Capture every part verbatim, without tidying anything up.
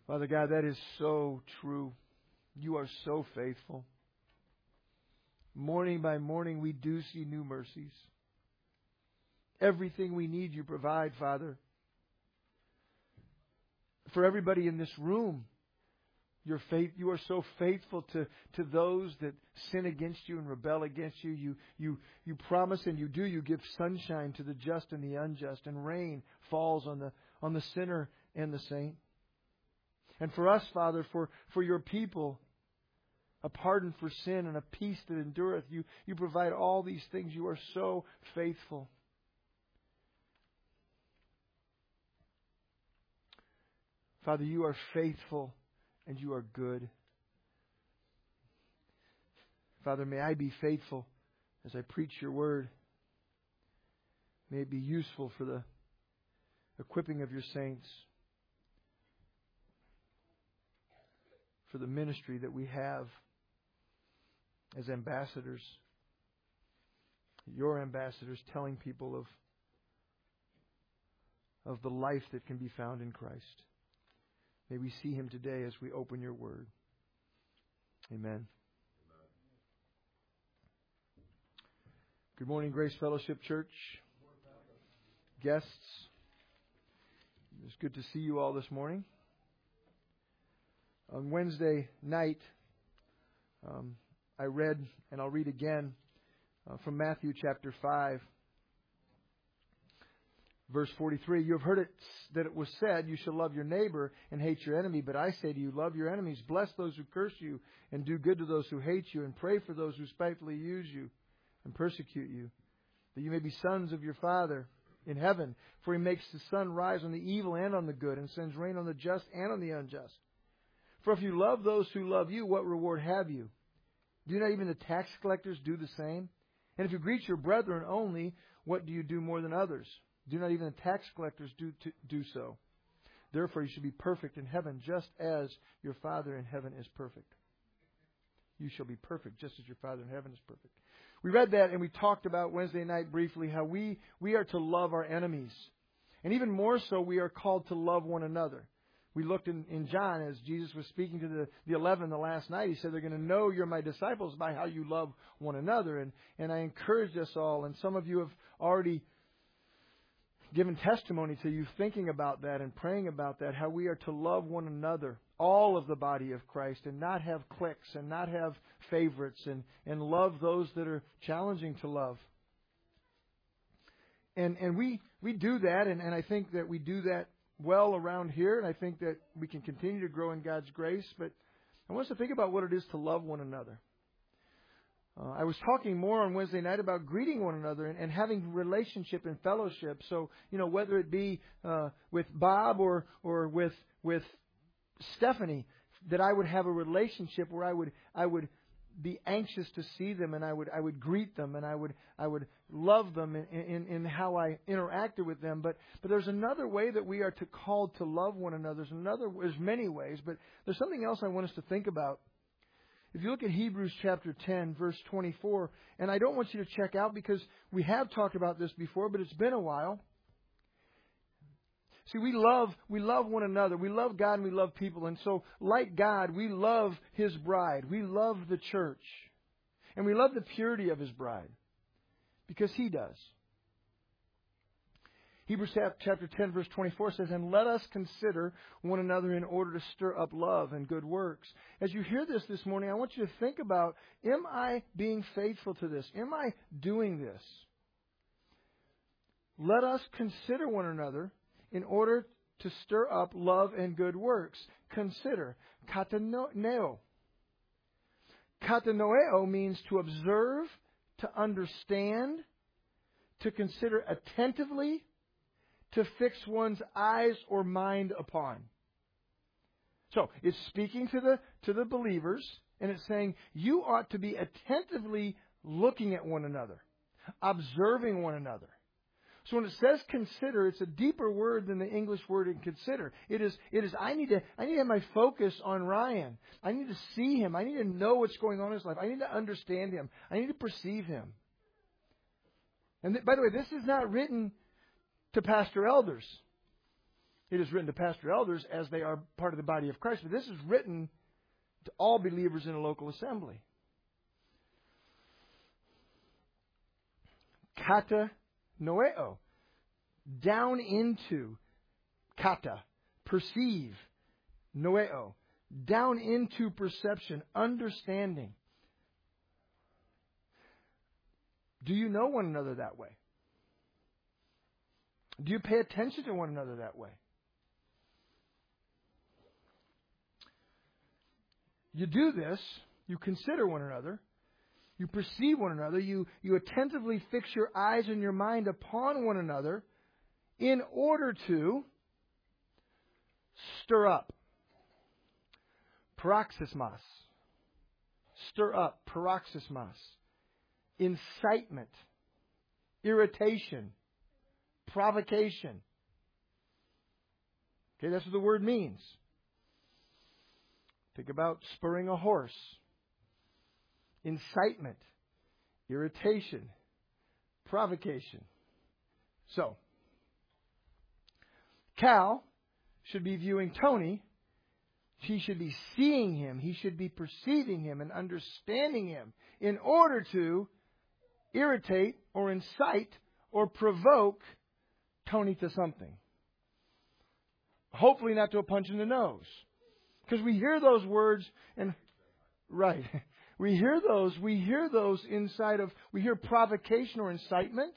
Father God, that is so true. You are so faithful. Morning by morning, we do see new mercies. Everything we need, you provide, Father. For everybody in this room, your faith, you are so faithful to, to those that sin against you and rebel against you. You, you. you promise and you do. You give sunshine to the just and the unjust, and rain falls on the, on the sinner and the saint. And for us, Father, for, for your people, a pardon for sin and a peace that endureth. You, you provide all these things. You are so faithful. Father, you are faithful and you are good. Father, may I be faithful as I preach your word. May it be useful for the equipping of your saints, for the ministry that we have as ambassadors, your ambassadors, telling people of, of the life that can be found in Christ. May we see Him today as we open your word. Amen. Good morning, Grace Fellowship Church. Guests, it's good to see you all this morning. On Wednesday night, um, I read, and I'll read again, uh, from Matthew chapter five. Verse forty-three, you have heard it that it was said, you shall love your neighbor and hate your enemy. But I say to you, love your enemies, bless those who curse you, and do good to those who hate you, and pray for those who spitefully use you and persecute you, that you may be sons of your Father in heaven. For He makes the sun rise on the evil and on the good, and sends rain on the just and on the unjust. For if you love those who love you, what reward have you? Do not even the tax collectors do the same? And if you greet your brethren only, what do you do more than others? Do not even the tax collectors do to, do so? Therefore, you should be perfect in heaven, just as your Father in heaven is perfect. You shall be perfect, just as your Father in heaven is perfect. We read that, and we talked about Wednesday night briefly how we, we are to love our enemies. And even more so, we are called to love one another. We looked in, in John as Jesus was speaking to the, the eleven the last night. He said, they're going to know you're my disciples by how you love one another. And, and I encourage us all, and some of you have already given testimony to you thinking about that and praying about that, how we are to love one another, all of the body of Christ, and not have cliques and not have favorites, and, and love those that are challenging to love. And and we, we do that, and, and I think that we do that well around here, and I think that we can continue to grow in God's grace. But I want us to think about what it is to love one another. Uh, I was talking more on Wednesday night about greeting one another and, and having relationship and fellowship. So, you know, whether it be uh, with Bob or or with with Stephanie, that I would have a relationship where I would I would be anxious to see them, and I would I would greet them, and I would I would love them in, in, in how I interacted with them. But but there's another way that we are to called to love one another. There's another there's many ways, but there's something else I want us to think about. If you look at Hebrews chapter ten, verse twenty-four, and I don't want you to check out because we have talked about this before, but it's been a while. See, we love we love one another. We love God and we love people. And so, like God, we love His bride. We love the church. And we love the purity of His bride because He does. Hebrews chapter ten, verse twenty-four says, and let us consider one another in order to stir up love and good works. As you hear this this morning, I want you to think about, am I being faithful to this? Am I doing this? Let us consider one another in order to stir up love and good works. Consider. Kataneo. Katanoeo means to observe, to understand, to consider attentively, to fix one's eyes or mind upon. So, it's speaking to the to the believers, and it's saying you ought to be attentively looking at one another, observing one another. So when it says consider, it's a deeper word than the English word in consider. It is it is I need to I need to have my focus on Ryan. I need to see him. I need to know what's going on in his life. I need to understand him. I need to perceive him. And th- by the way, this is not written to pastor elders. It is written to pastor elders as they are part of the body of Christ. But this is written to all believers in a local assembly. Kata noeo. Down into. Kata. Perceive. Noeo. Down into perception. Understanding. Do you know one another that way? Do you pay attention to one another that way? You do this, you consider one another, you perceive one another, you, you attentively fix your eyes and your mind upon one another in order to stir up. Paroxysmos. Stir up. Paroxysmos. Incitement. Irritation. Provocation. Okay, that's what the word means. Think about spurring a horse. Incitement. Irritation. Provocation. So, Cal should be viewing Tony. He should be seeing him. He should be perceiving him and understanding him in order to irritate or incite or provoke Tony to something. Hopefully not to a punch in the nose. Because we hear those words and, right, we hear those, we hear those inside of, we hear provocation or incitement.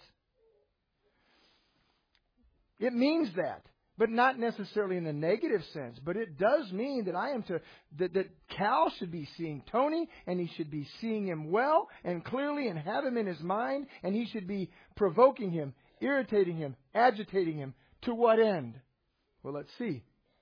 It means that, but not necessarily in a negative sense. But it does mean that I am to, that, that Cal should be seeing Tony, and he should be seeing him well and clearly and have him in his mind, and he should be provoking him, irritating him, agitating him. To what end? Well, let's see.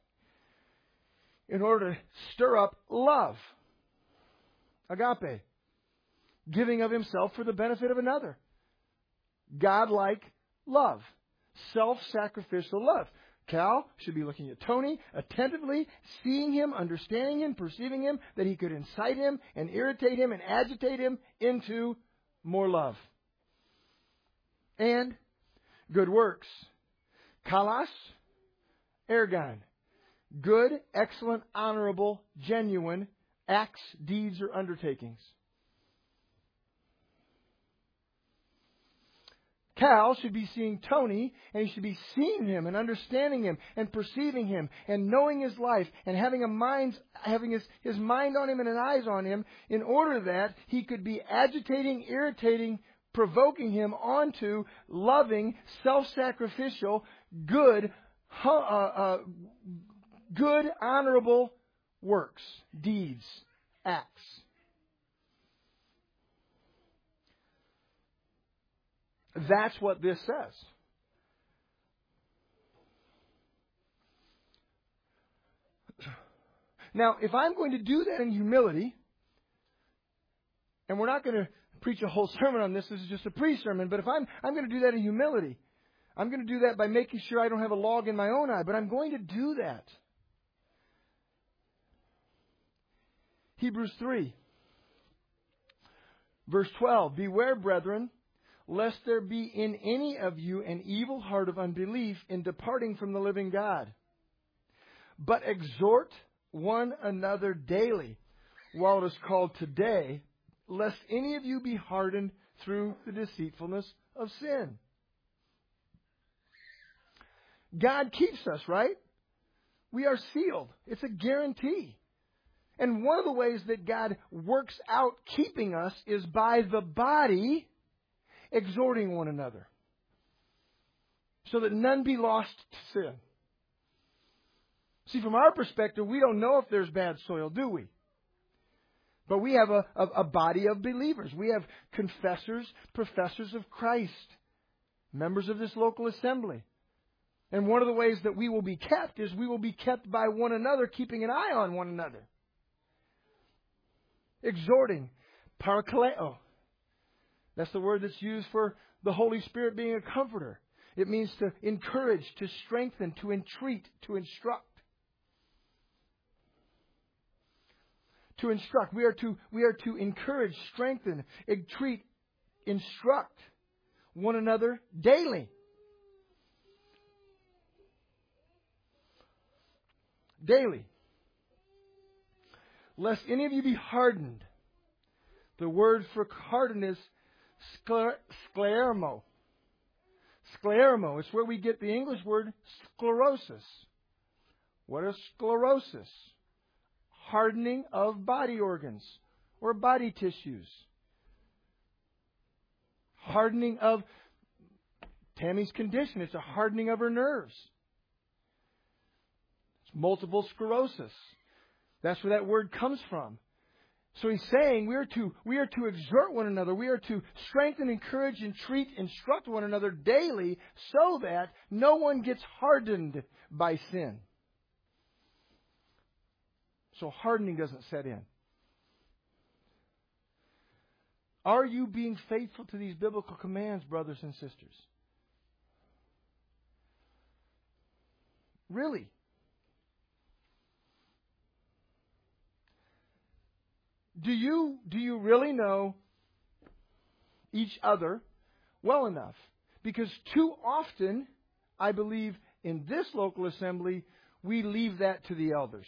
In order to stir up love. Agape. Giving of himself for the benefit of another. God-like love. Self-sacrificial love. Cal should be looking at Tony attentively, seeing him, understanding him, perceiving him, that he could incite him and irritate him and agitate him into more love. And good works. Kalos, ergon. Good, excellent, honorable, genuine acts, deeds, or undertakings. Cal should be seeing Tony, and he should be seeing him and understanding him and perceiving him and knowing his life and having a mind, having his, his mind on him and his eyes on him, in order that he could be agitating, irritating, provoking him onto loving, self-sacrificial, good, uh, uh, good, honorable works, deeds, acts. That's what this says. Now, if I'm going to do that in humility, and we're not going to preach a whole sermon on this, this is just a pre-sermon, but if I'm, I'm going to do that in humility, I'm going to do that by making sure I don't have a log in my own eye, but I'm going to do that. Hebrews three, verse twelve, beware, brethren, lest there be in any of you an evil heart of unbelief in departing from the living God. But exhort one another daily, while it is called today, lest any of you be hardened through the deceitfulness of sin. God keeps us, right? We are sealed. It's a guarantee. And one of the ways that God works out keeping us is by the body exhorting one another, so that none be lost to sin. See, from our perspective, we don't know if there's bad soil, do we? But we have a, a, a body of believers. We have confessors, professors of Christ, members of this local assembly. And one of the ways that we will be kept is we will be kept by one another, keeping an eye on one another. Exhorting, parakaleo. That's the word that's used for the Holy Spirit being a comforter. It means to encourage, to strengthen, to entreat, to instruct. To instruct. We are to, we are to encourage, strengthen, entreat, instruct one another daily. daily. Lest any of you be hardened. The word for hardened is scler- sclermo. Sclermo. It's where we get the English word sclerosis. What is sclerosis? Hardening of body organs or body tissues. Hardening of Tammy's condition. It's a hardening of her nerves. It's multiple sclerosis. That's where that word comes from. So he's saying we are to we are to exhort one another. We are to strengthen, encourage, entreat, instruct one another daily so that no one gets hardened by sin. So hardening doesn't set in. Are you being faithful to these biblical commands, brothers and sisters? Really? Do you, do you really know each other well enough? Because too often, I believe, in this local assembly, we leave that to the elders.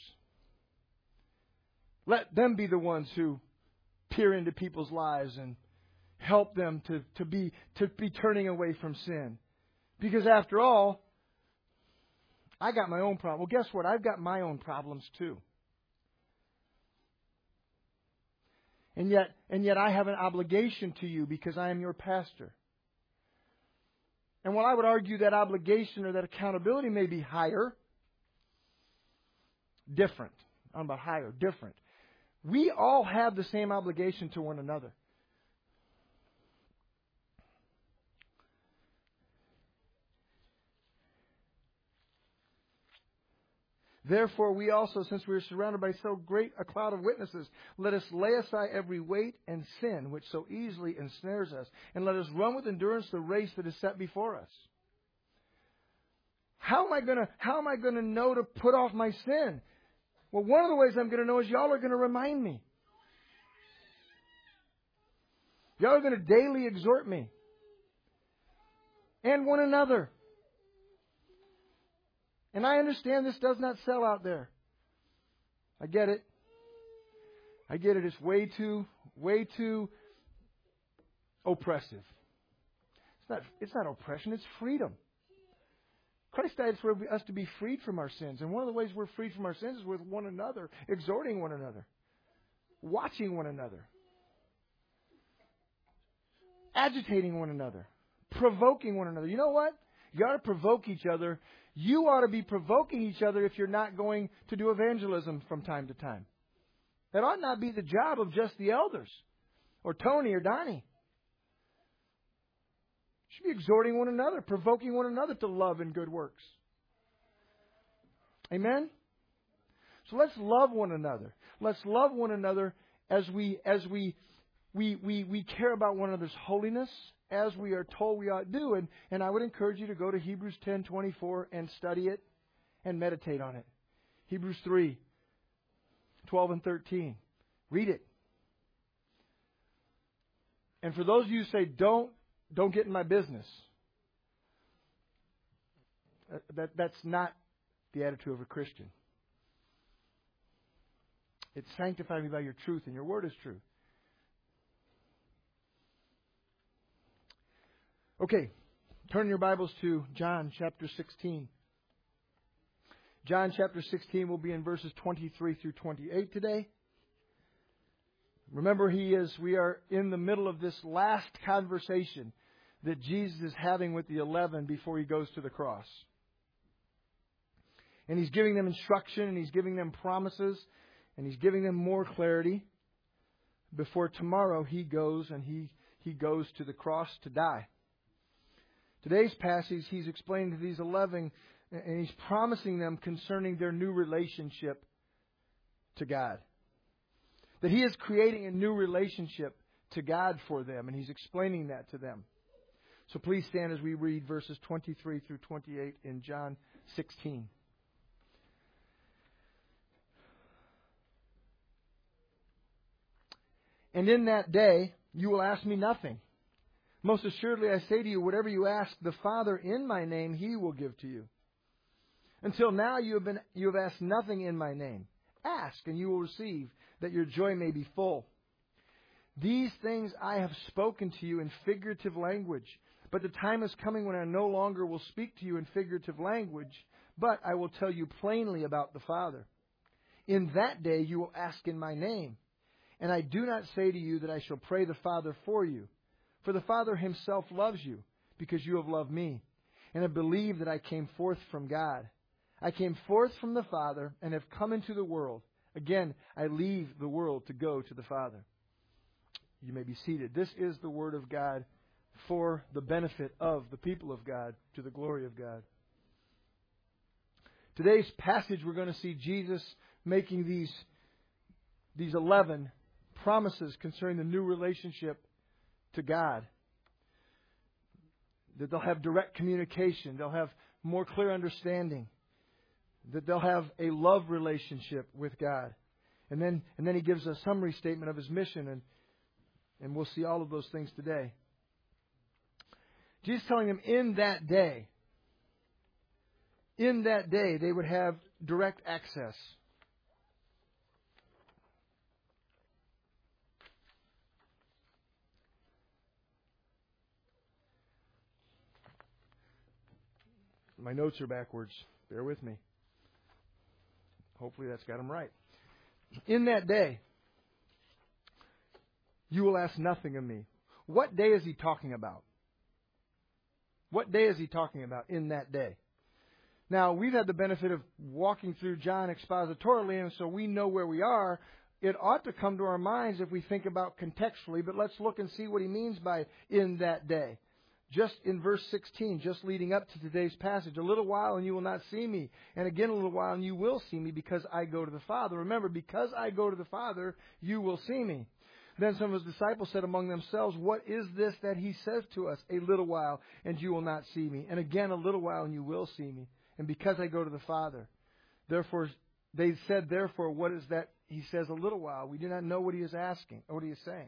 Let them be the ones who peer into people's lives and help them to, to be to be turning away from sin. Because after all, I got my own problem. Well, guess what? I've got my own problems too. And yet, and yet I have an obligation to you because I am your pastor. And while I would argue that obligation or that accountability may be higher, different. I don't know about higher, different. We all have the same obligation to one another. Therefore, we also, since we are surrounded by so great a cloud of witnesses, let us lay aside every weight and sin which so easily ensnares us, and let us run with endurance the race that is set before us. How am I going to, how am I going to know to put off my sin? Well, one of the ways I'm going to know is y'all are going to remind me. Y'all are going to daily exhort me. And one another. And I understand this does not sell out there. I get it. I get it. It's way too, way too oppressive. It's not, it's not oppression. It's freedom. Christ died for us to be freed from our sins. And one of the ways we're freed from our sins is with one another, exhorting one another, watching one another, agitating one another, provoking one another. You know what? You ought to provoke each other. You ought to be provoking each other if you're not going to do evangelism from time to time. That ought not be the job of just the elders or Tony or Donnie. You should be exhorting one another, provoking one another to love and good works. Amen? So let's love one another. Let's love one another as we as we we we, we care about one another's holiness, as we are told we ought to do. And, and I would encourage you to go to Hebrews ten twenty-four and study it and meditate on it. Hebrews three, twelve and thirteen. Read it. And for those of you who say, don't, don't get in my business, that, that's not the attitude of a Christian. It's sanctify me by your truth, and your word is true. Okay, turn your Bibles to John chapter sixteen. John chapter sixteen will be in verses twenty-three through twenty-eight today. Remember, he is. we are in the middle of this last conversation that Jesus is having with the eleven before he goes to the cross. And he's giving them instruction, and he's giving them promises, and he's giving them more clarity before tomorrow he goes and he, he goes to the cross to die. Today's passage, he's explaining to these eleven, and he's promising them concerning their new relationship to God. That he is creating a new relationship to God for them, and he's explaining that to them. So please stand as we read verses twenty-three through twenty-eight in John sixteen. And in that day you will ask me nothing. Most assuredly I say to you, whatever you ask the Father in my name, he will give to you. Until now you have been you have asked nothing in my name. Ask, and you will receive, that your joy may be full. These things I have spoken to you in figurative language. But the time is coming when I no longer will speak to you in figurative language, but I will tell you plainly about the Father. In that day you will ask in my name. And I do not say to you that I shall pray the Father for you. For the Father himself loves you, because you have loved me, and have believed that I came forth from God. I came forth from the Father, and have come into the world. Again, I leave the world to go to the Father. You may be seated. This is the Word of God for the benefit of the people of God, to the glory of God. Today's passage, we're going to see Jesus making these, these eleven promises concerning the new relationship to God. That they'll have direct communication. They'll have more clear understanding. That they'll have a love relationship with God. And then, and then he gives a summary statement of his mission, and, and we'll see all of those things today. Jesus telling them in that day, in that day, they would have direct access. My notes are backwards. Bear with me. Hopefully that's got them right. In that day, you will ask nothing of me. What day is he talking about? What day is he talking about in that day? Now, we've had the benefit of walking through John expositorily, and so we know where we are. It ought to come to our minds if we think about contextually, but let's look and see what he means by in that day. Just in verse sixteen, just leading up to today's passage, a little while and you will not see me, and again a little while and you will see me, because I go to the Father. Remember, because I go to the Father, you will see me. Then some of his disciples said among themselves, what is this that he says to us? A little while and you will not see me, and again a little while and you will see me, and because I go to the Father. Therefore, they said, therefore, what is that he says a little while? We do not know what he is asking, or what he is saying.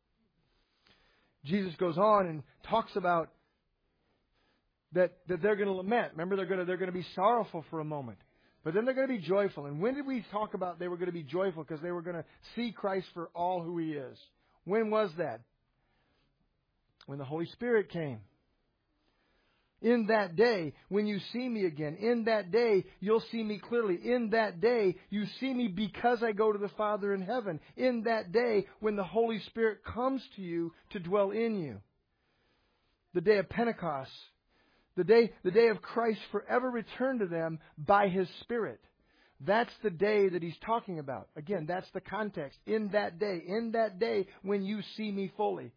Jesus goes on and talks about that, that they're going to lament. Remember, they're going to, they're going to be sorrowful for a moment. But then they're going to be joyful. And when did we talk about they were going to be joyful? Because they were going to see Christ for all who He is. When was that? When the Holy Spirit came. In that day, when you see me again, in that day, you'll see me clearly. In that day, you see me because I go to the Father in heaven. In that day, when the Holy Spirit comes to you to dwell in you. The day of Pentecost. The day, the day of Christ forever returned to them by His Spirit. That's the day that He's talking about. Again, that's the context. In that day, in that day, when you see me fully.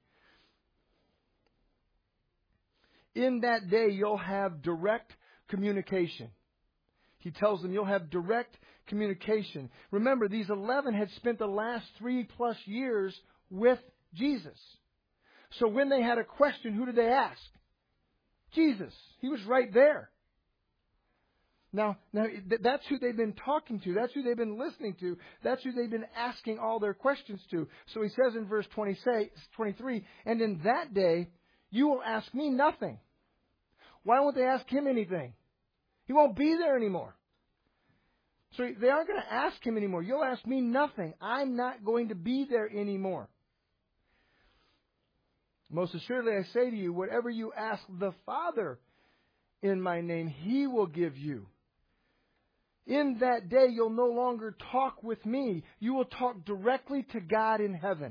In that day, you'll have direct communication. He tells them you'll have direct communication. Remember, these eleven had spent the last three plus years with Jesus. So when they had a question, who did they ask? Jesus. He was right there. Now, now that's who they've been talking to. That's who they've been listening to. That's who they've been asking all their questions to. So he says in verse twenty-three, and in that day, you will ask me nothing. Why won't they ask Him anything? He won't be there anymore. So they aren't going to ask Him anymore. You'll ask me nothing. I'm not going to be there anymore. Most assuredly I say to you, whatever you ask the Father in my name, He will give you. In that day you'll no longer talk with me. You will talk directly to God in heaven.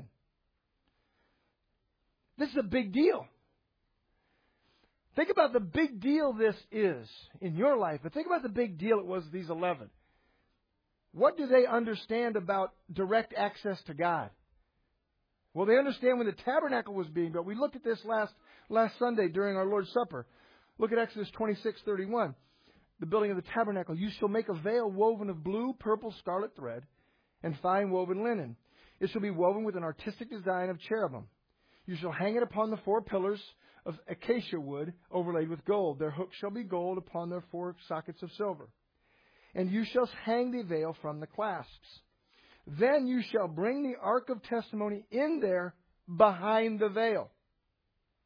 This is a big deal. Think about the big deal this is in your life, but think about the big deal it was these eleven. What do they understand about direct access to God? Well, they understand when the tabernacle was being built. We looked at this last last Sunday during our Lord's Supper. Look at Exodus twenty-six thirty-one. The building of the tabernacle. You shall make a veil woven of blue, purple, scarlet thread, and fine woven linen. It shall be woven with an artistic design of cherubim. You shall hang it upon the four pillars of acacia wood overlaid with gold. Their hooks shall be gold upon their four sockets of silver. And you shall hang the veil from the clasps. Then you shall bring the ark of testimony in there behind the veil.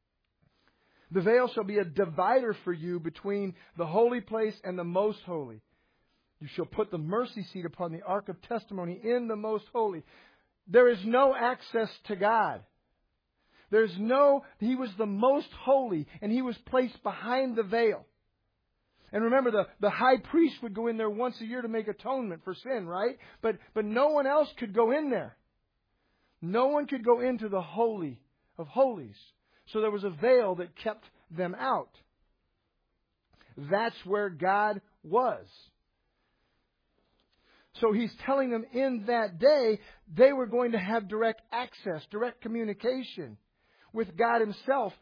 The veil shall be a divider for you between the holy place and the most holy. You shall put the mercy seat upon the ark of testimony in the most holy. There is no access to God. There's no, He was the most holy, and He was placed behind the veil. And remember, the, the high priest would go in there once a year to make atonement for sin, right? But, but no one else could go in there. No one could go into the Holy of Holies. So there was a veil that kept them out. That's where God was. So He's telling them in that day, they were going to have direct access, direct communication with God Himself.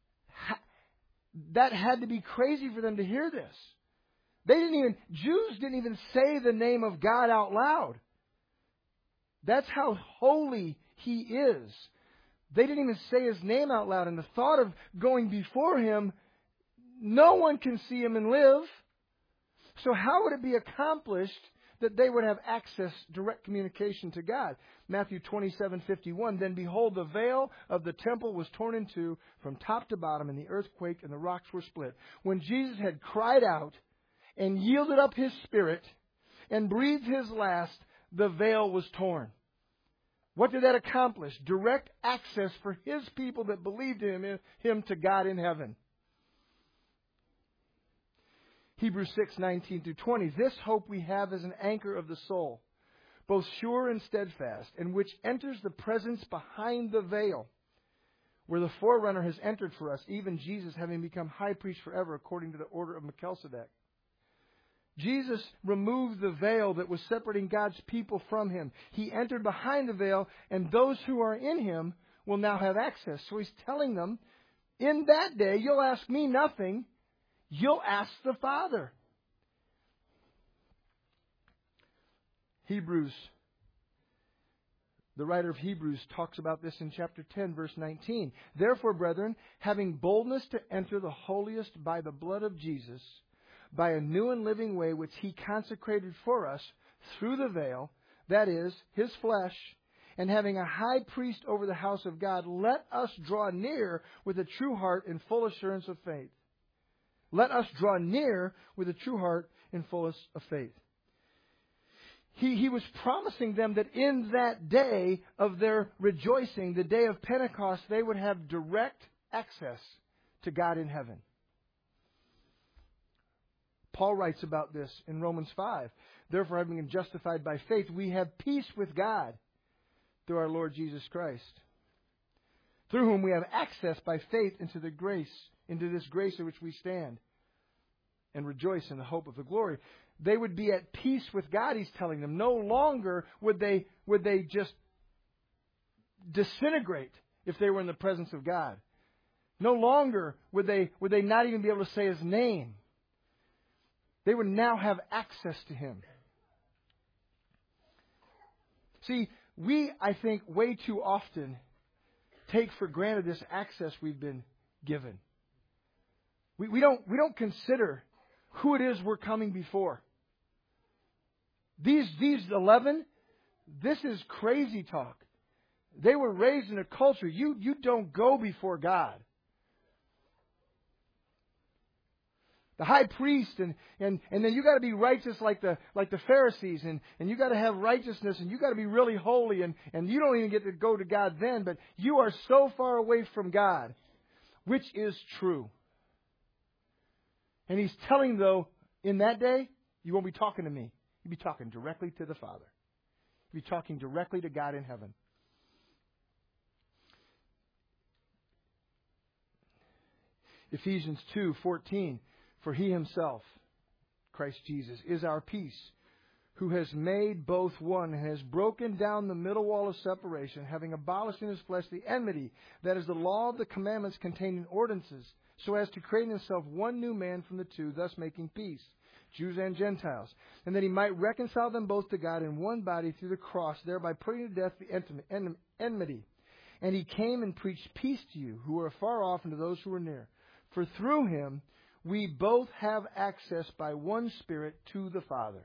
That had to be crazy for them to hear this. They didn't even, Jews didn't even say the name of God out loud. That's how holy He is. They didn't even say His name out loud. And the thought of going before Him, no one can see Him and live. So how would it be accomplished that they would have access, direct communication to God? Matthew twenty-seven fifty-one, then behold, the veil of the temple was torn in two from top to bottom, and the earthquake and the rocks were split. When Jesus had cried out and yielded up His spirit and breathed His last, the veil was torn. What did that accomplish? Direct access for His people that believed in Him to God in heaven. Hebrews six nineteen through twenty. This hope we have as an anchor of the soul, both sure and steadfast, and which enters the presence behind the veil, where the forerunner has entered for us, even Jesus having become high priest forever according to the order of Melchizedek. Jesus removed the veil that was separating God's people from Him. He entered behind the veil, and those who are in Him will now have access. So He's telling them, in that day, you'll ask me nothing. You'll ask the Father. Hebrews, the writer of Hebrews talks about this in chapter ten, verse nineteen. Therefore, brethren, having boldness to enter the holiest by the blood of Jesus, by a new and living way which He consecrated for us through the veil, that is, His flesh, and having a high priest over the house of God, let us draw near with a true heart in full assurance of faith. Let us draw near with a true heart in fullness of faith. He, he was promising them that in that day of their rejoicing, the day of Pentecost, they would have direct access to God in heaven. Paul writes about this in Romans five. Therefore, having been justified by faith, we have peace with God through our Lord Jesus Christ, through whom we have access by faith into the grace, into this grace in which we stand and rejoice in the hope of the glory. They would be at peace with God, He's telling them. No longer would they, would they just disintegrate if they were in the presence of God. No longer would they, would they not even be able to say His name. They would now have access to Him. See, we, I think, way too often take for granted this access we've been given. We, we don't, we don't consider who it is we're coming before. These, these eleven, this is crazy talk. They were raised in a culture. You, you don't go before God. The high priest, and, and, and then you got to be righteous like the like the Pharisees, and, and you got to have righteousness, and you got to be really holy, and, and you don't even get to go to God then, but you are so far away from God, which is true. And He's telling, though, in that day, you won't be talking to me. You'll be talking directly to the Father. You'll be talking directly to God in heaven. Ephesians two fourteen. For He Himself, Christ Jesus, is our peace, who has made both one and has broken down the middle wall of separation, having abolished in His flesh the enmity, that is the law of the commandments contained in ordinances, so as to create in Himself one new man from the two, thus making peace, Jews and Gentiles, and that He might reconcile them both to God in one body through the cross, thereby putting to death the enmity. And He came and preached peace to you, who are afar off, and to those who are near. For through Him we both have access by one Spirit to the Father.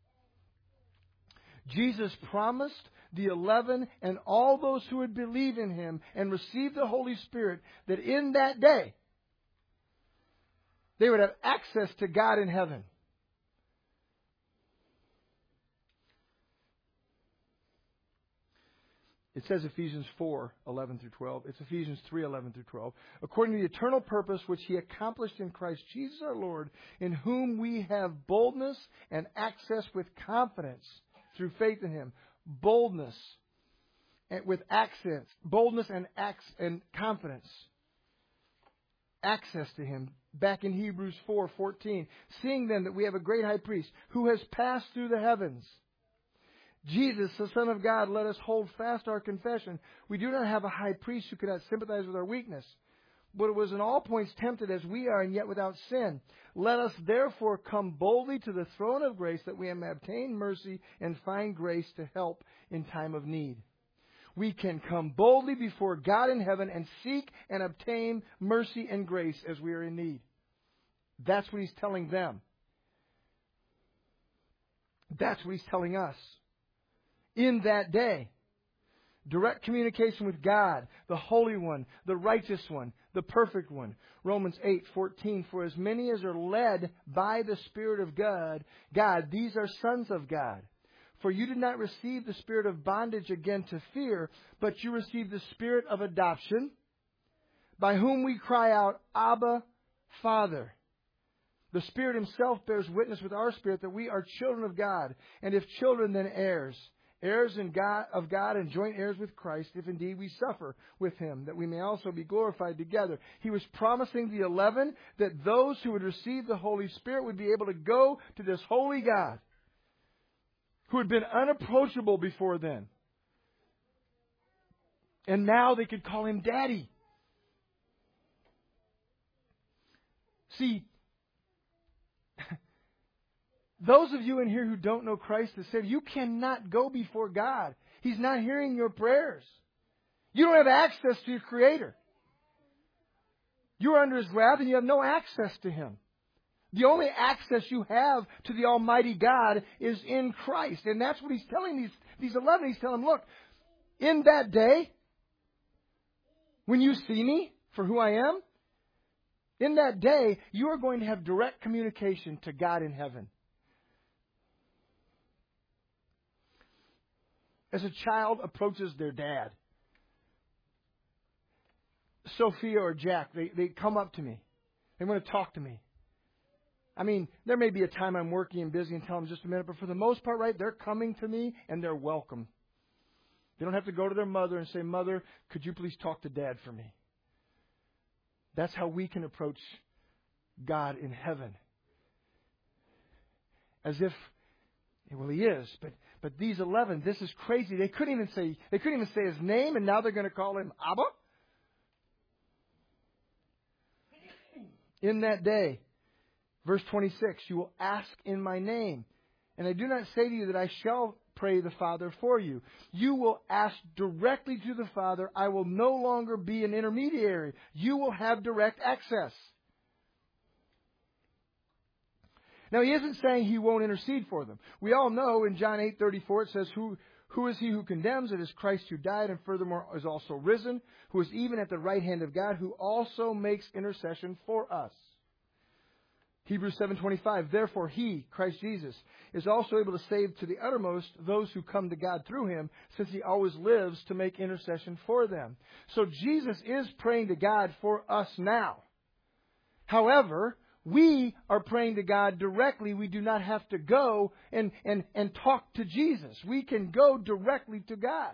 Jesus promised the eleven and all those who would believe in Him and receive the Holy Spirit that in that day they would have access to God in heaven. It says Ephesians four, eleven through twelve. It's Ephesians three, eleven through twelve. According to the eternal purpose which He accomplished in Christ Jesus our Lord, in whom we have boldness and access with confidence through faith in Him. Boldness and with accents. Boldness and ac- and confidence. Access to Him. Back in Hebrews four, fourteen. Seeing then that we have a great high priest who has passed through the heavens, Jesus, the Son of God, let us hold fast our confession. We do not have a high priest who cannot sympathize with our weakness, but was in all points tempted as we are, and yet without sin. Let us therefore come boldly to the throne of grace, that we may obtain mercy and find grace to help in time of need. We can come boldly before God in heaven and seek and obtain mercy and grace as we are in need. That's what He's telling them. That's what He's telling us. In that day, direct communication with God, the Holy One, the Righteous One, the Perfect One. Romans eight, fourteen, for as many as are led by the Spirit of God, God, these are sons of God. For you did not receive the spirit of bondage again to fear, but you received the spirit of adoption, by whom we cry out, Abba, Father. The Spirit Himself bears witness with our spirit that we are children of God, and if children, then heirs. Heirs in God, of God and joint heirs with Christ, if indeed we suffer with Him, that we may also be glorified together. He was promising the eleven that those who would receive the Holy Spirit would be able to go to this holy God, who had been unapproachable before then. And now they could call Him Daddy. See, those of you in here who don't know Christ as Savior, you cannot go before God. He's not hearing your prayers. You don't have access to your Creator. You are under His wrath and you have no access to Him. The only access you have to the Almighty God is in Christ. And that's what He's telling these, these eleven. He's telling them, look, in that day, when you see me for who I am, in that day, you are going to have direct communication to God in heaven. As a child approaches their dad, Sophia or Jack, they, they come up to me. They want to talk to me. I mean, there may be a time I'm working and busy and tell them just a minute, but for the most part, right, they're coming to me and they're welcome. They don't have to go to their mother and say, Mother, could you please talk to Dad for me? That's how we can approach God in heaven. As if, well, He is, but but these eleven, this is crazy. They couldn't even say they couldn't even say His name, and now they're going to call Him Abba. In that day, verse twenty-six, you will ask in my name, and I do not say to you that I shall pray the Father for you. You will ask directly to the Father. I will no longer be an intermediary. You will have direct access. Now, He isn't saying He won't intercede for them. We all know in John eight thirty-four it says, Who, who is He who condemns? It is Christ who died and furthermore is also risen, who is even at the right hand of God, who also makes intercession for us. Hebrews seven twenty-five, therefore He, Christ Jesus, is also able to save to the uttermost those who come to God through Him, since He always lives to make intercession for them. So Jesus is praying to God for us now. However, we are praying to God directly. We do not have to go and, and, and talk to Jesus. We can go directly to God.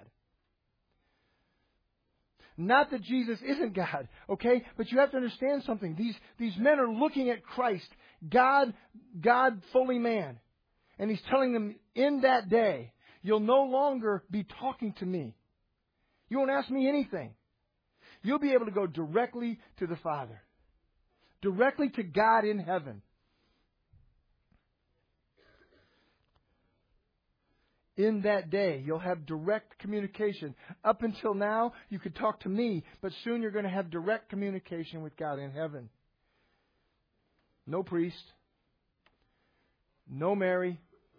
Not that Jesus isn't God, okay? But you have to understand something. These, these men are looking at Christ, God, God fully man. And He's telling them, in that day, you'll no longer be talking to me. You won't ask me anything. You'll be able to go directly to the Father. Directly to God in heaven. In that day, you'll have direct communication. Up until now, you could talk to me, but soon you're going to have direct communication with God in heaven. No priest. No Mary.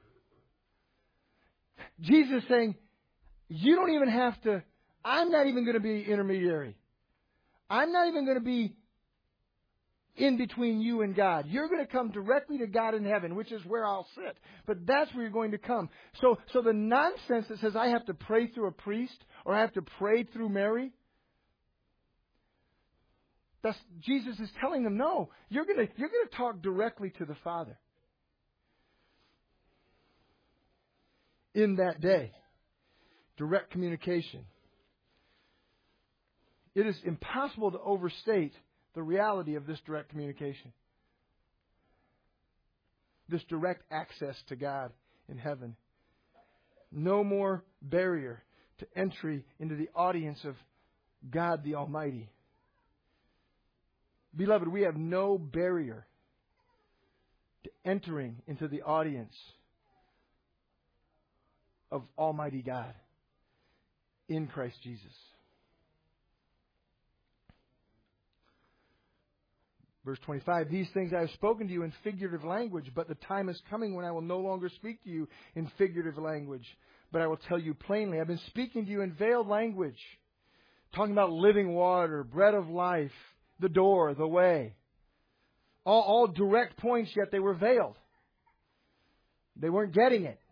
Jesus is saying, you don't even have to, I'm not even going to be intermediary. I'm not even going to be in between you and God. You're going to come directly to God in heaven, which is where I'll sit. But that's where you're going to come. So, so the nonsense that says I have to pray through a priest or I have to pray through Mary, that's, Jesus is telling them, no, you're going to, you're going to talk directly to the Father. In that day, direct communication. It is impossible to overstate the reality of this direct communication. This direct access to God in heaven. No more barrier to entry into the audience of God the Almighty. Beloved, we have no barrier to entering into the audience of Almighty God in Christ Jesus. Verse twenty-five, these things I have spoken to you in figurative language, but the time is coming when I will no longer speak to you in figurative language, but I will tell you plainly. I've been speaking to you in veiled language, talking about living water, bread of life, the door, the way. All, all direct points, yet they were veiled. They weren't getting it.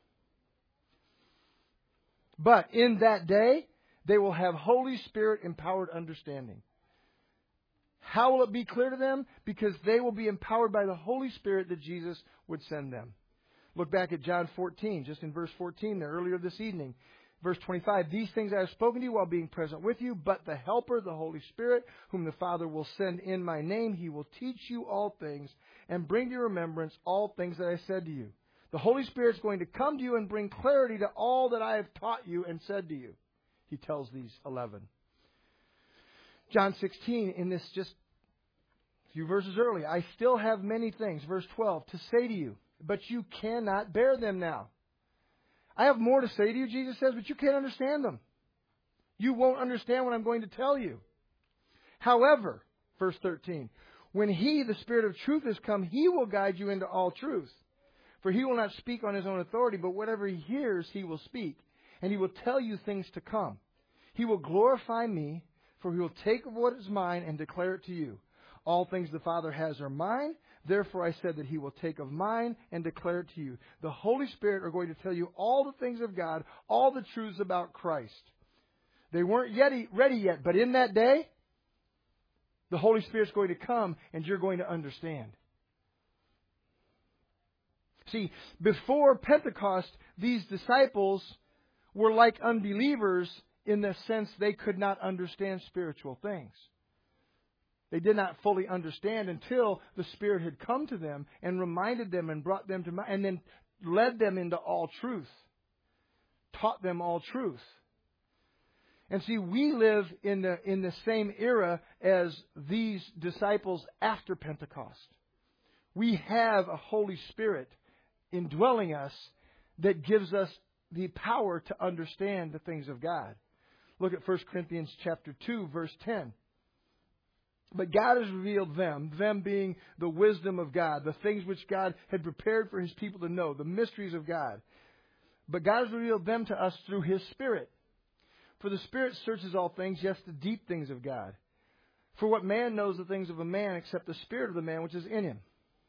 But in that day, they will have Holy Spirit empowered understanding. How will it be clear to them? Because they will be empowered by the Holy Spirit that Jesus would send them. Look back at John fourteen, just in verse fourteen there, earlier this evening. Verse twenty-five, these things I have spoken to you while being present with you, but the Helper, the Holy Spirit, whom the Father will send in my name, He will teach you all things and bring to your remembrance all things that I said to you. The Holy Spirit is going to come to you and bring clarity to all that I have taught you and said to you. He tells these eleven. John sixteen, in this just few verses earlier, I still have many things, verse twelve, to say to you, but you cannot bear them now. I have more to say to you, Jesus says, but you can't understand them. You won't understand what I'm going to tell you. However, verse thirteen, when He, the Spirit of truth, has come, He will guide you into all truth. For He will not speak on His own authority, but whatever He hears, He will speak. And He will tell you things to come. He will glorify Me, for He will take of what is mine and declare it to you. All things the Father has are mine. Therefore I said that He will take of mine and declare it to you. The Holy Spirit are going to tell you all the things of God, all the truths about Christ. They weren't yet ready yet, but in that day, the Holy Spirit's going to come and you're going to understand. See, before Pentecost, these disciples were like unbelievers in the sense they could not understand spiritual things. They did not fully understand until the Spirit had come to them and reminded them and brought them to mind, and then led them into all truth, taught them all truth. And see, we live in the in the same era as these disciples after Pentecost. We have a Holy Spirit indwelling us that gives us the power to understand the things of God. Look at First Corinthians chapter two, verse ten. But God has revealed them, them being the wisdom of God, the things which God had prepared for His people to know, the mysteries of God. But God has revealed them to us through His Spirit. For the Spirit searches all things, yes, the deep things of God. For what man knows the things of a man except the spirit of the man which is in him?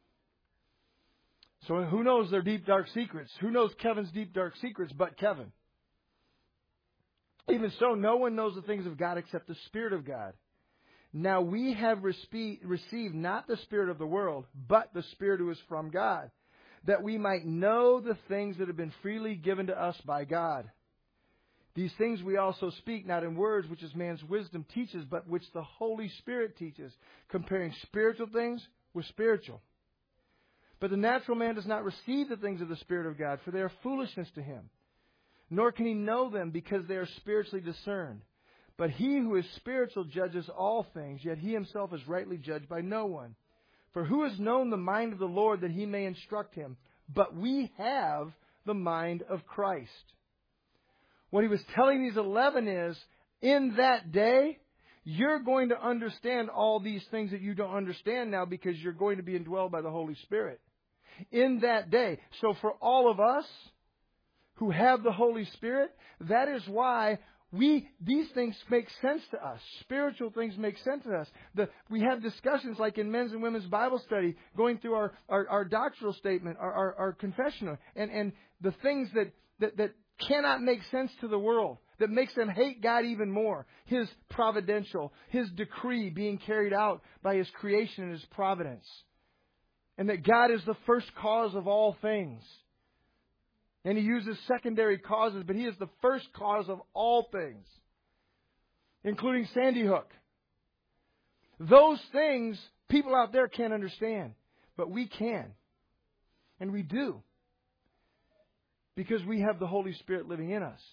So who knows their deep, dark secrets? Who knows Kevin's deep, dark secrets but Kevin? Even so, no one knows the things of God except the Spirit of God. Now we have respe- received not the spirit of the world, but the Spirit who is from God, that we might know the things that have been freely given to us by God. These things we also speak, not in words which is man's wisdom teaches, but which the Holy Spirit teaches, comparing spiritual things with spiritual. But the natural man does not receive the things of the Spirit of God, for they are foolishness to him. Nor can he know them, because they are spiritually discerned. But he who is spiritual judges all things, yet he himself is rightly judged by no one. For who has known the mind of the Lord that he may instruct him? But we have the mind of Christ. What he was telling these eleven is, in that day, you're going to understand all these things that you don't understand now because you're going to be indwelled by the Holy Spirit. In that day. So for all of us who have the Holy Spirit, that is why We, these things make sense to us. Spiritual things make sense to us. The, we have discussions like in men's and women's Bible study, going through our, our, our doctrinal statement, our, our, our confessional, and, and the things that, that, that cannot make sense to the world, that makes them hate God even more. His providential, His decree being carried out by His creation and His providence. And that God is the first cause of all things. And He uses secondary causes, but He is the first cause of all things, including Sandy Hook. Those things people out there can't understand, but we can. And we do. Because we have the Holy Spirit living in us.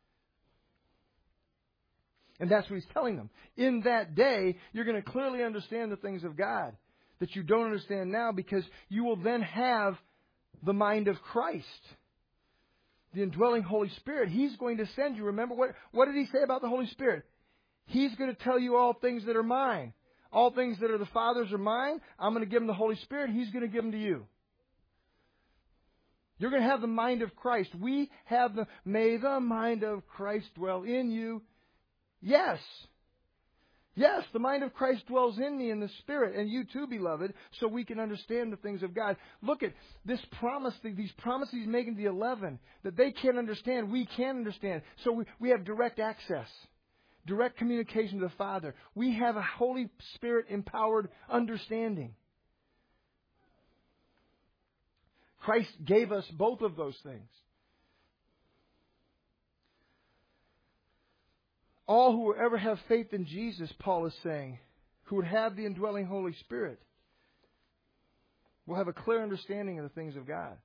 And that's what He's telling them. In that day, you're going to clearly understand the things of God that you don't understand now, because you will then have the mind of Christ. The indwelling Holy Spirit. He's going to send you. Remember, what, what did He say about the Holy Spirit? He's going to tell you all things that are mine. All things that are the Father's are mine. I'm going to give Him the Holy Spirit. He's going to give them to you. You're going to have the mind of Christ. We have the, may the mind of Christ dwell in you. Yes. Yes, the mind of Christ dwells in me in the Spirit, and you too, beloved, so we can understand the things of God. Look at this promise, these promises He's making to the eleven, that they can't understand, we can understand. So we, we have direct access, direct communication to the Father. We have a Holy Spirit-empowered understanding. Christ gave us both of those things. All who will ever have faith in Jesus, Paul is saying, who would have the indwelling Holy Spirit, will have a clear understanding of the things of God.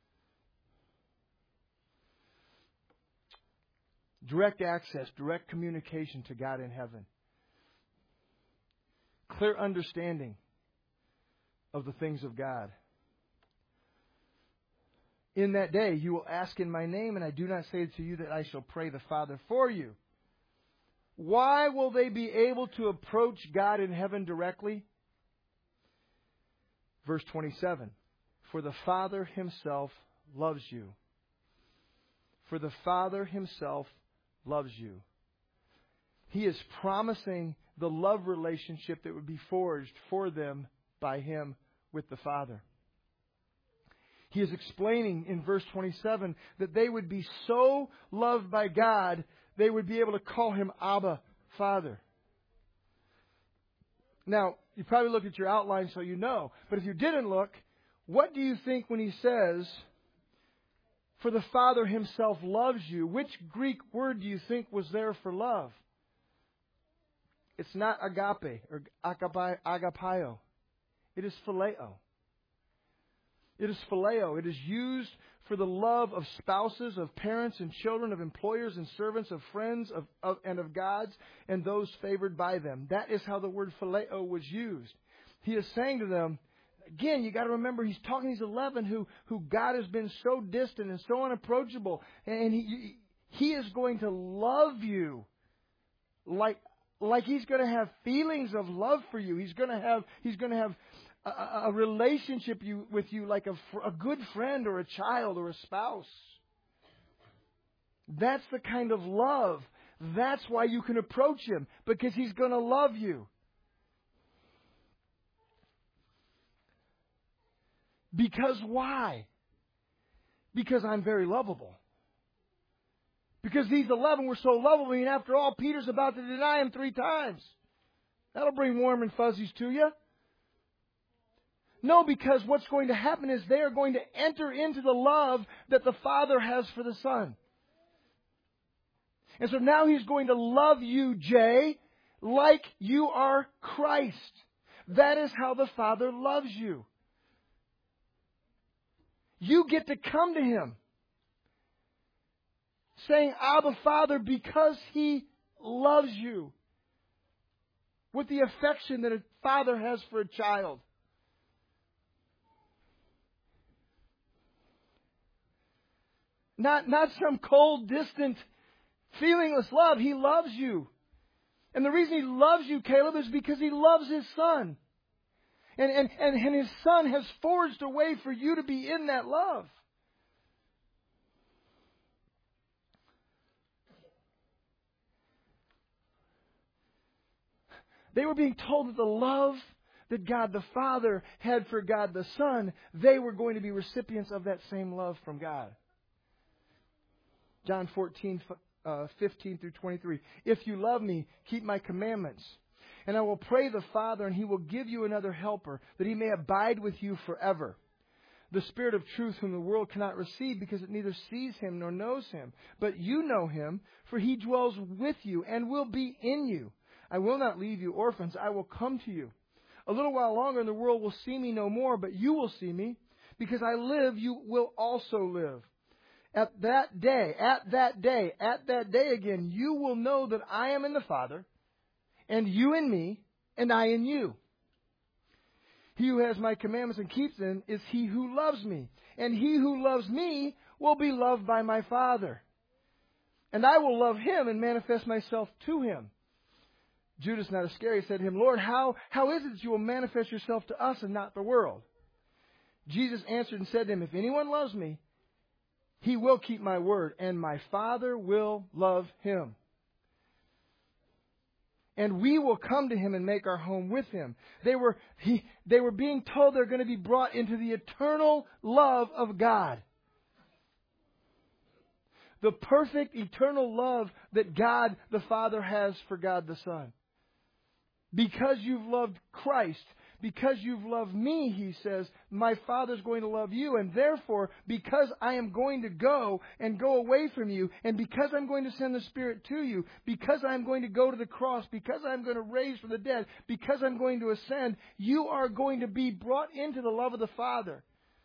Direct access, direct communication to God in heaven. Clear understanding of the things of God. In that day, you will ask in my name, and I do not say to you that I shall pray the Father for you. Why will they be able to approach God in heaven directly? Verse twenty-seven. For the Father Himself loves you. For the Father Himself loves you. He is promising the love relationship that would be forged for them by Him with the Father. He is explaining in verse twenty-seven that they would be so loved by God, they would be able to call Him Abba, Father. Now, you probably looked at your outline so you know. But if you didn't look, what do you think when He says, for the Father Himself loves you? Which Greek word do you think was there for love? It's not agape or agapio. It is phileo. It is phileo. It is used for the love of spouses, of parents and children, of employers and servants, of friends, of, of and of gods, and those favored by them. That is how the word phileo was used. He is saying to them, again, you got to remember, He's talking to these eleven who, who God has been so distant and so unapproachable, and He He is going to love you like like He's going to have feelings of love for you. He's going to have He's going to have A, a relationship you, with you like a, a good friend or a child or a spouse. That's the kind of love. That's why you can approach Him, because He's going to love you. Because why? Because I'm very lovable. Because these eleven were so lovable, and after all, Peter's about to deny Him three times. That'll bring warm and fuzzies to you. No, because what's going to happen is they are going to enter into the love that the Father has for the Son. And so now He's going to love you, Jay, like you are Christ. That is how the Father loves you. You get to come to Him, saying, Abba, Father, because He loves you with the affection that a father has for a child. Not, not some cold, distant, feelingless love. He loves you. And the reason He loves you, Caleb, is because He loves His Son. And, and, and, and His Son has forged a way for you to be in that love. They were being told that the love that God the Father had for God the Son, they were going to be recipients of that same love from God. John fourteen, uh, fifteen through twenty-three. If you love me, keep my commandments. And I will pray the Father, and He will give you another helper, that He may abide with you forever. The Spirit of truth, whom the world cannot receive, because it neither sees Him nor knows Him. But you know Him, for He dwells with you and will be in you. I will not leave you orphans. I will come to you. A little while longer, and the world will see me no more, but you will see me. Because I live, you will also live. At that day, at that day, at that day again, you will know that I am in the Father, and you in me, and I in you. He who has my commandments and keeps them is he who loves me. And he who loves me will be loved by my Father. And I will love him and manifest myself to him. Judas, not Iscariot, said to him, Lord, how, how is it that you will manifest yourself to us and not the world? Jesus answered and said to him, if anyone loves me, he will keep my word, and my Father will love him. And we will come to him and make our home with him. They were, he, they were being told they're going to be brought into the eternal love of God. The perfect eternal love that God the Father has for God the Son. Because you've loved Christ, because you've loved me, he says, my Father's going to love you. And therefore, because I am going to go and go away from you, and because I'm going to send the Spirit to you, because I'm going to go to the cross, because I'm going to raise from the dead, because I'm going to ascend, you are going to be brought into the love of the Father.